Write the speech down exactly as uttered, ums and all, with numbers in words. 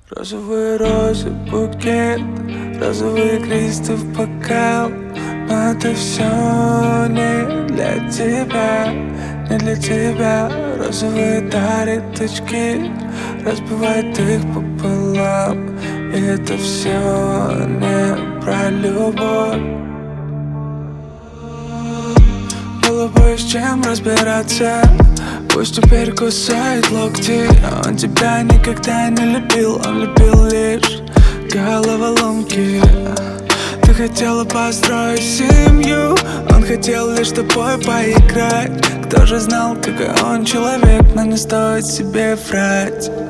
Розовые розы, букет, розовые глисты в бокал. Но это все не для тебя, не для тебя. Розовые дарят точки, разбивает их пополам. И это все не про любовь. Было бы с чем разбираться. Пусть теперь кусает локти. Он тебя никогда не любил, он любил лишь головоломки. Ты хотела построить семью, он хотел лишь с тобой поиграть. Кто же знал, какой он человек, но не стоит себе врать.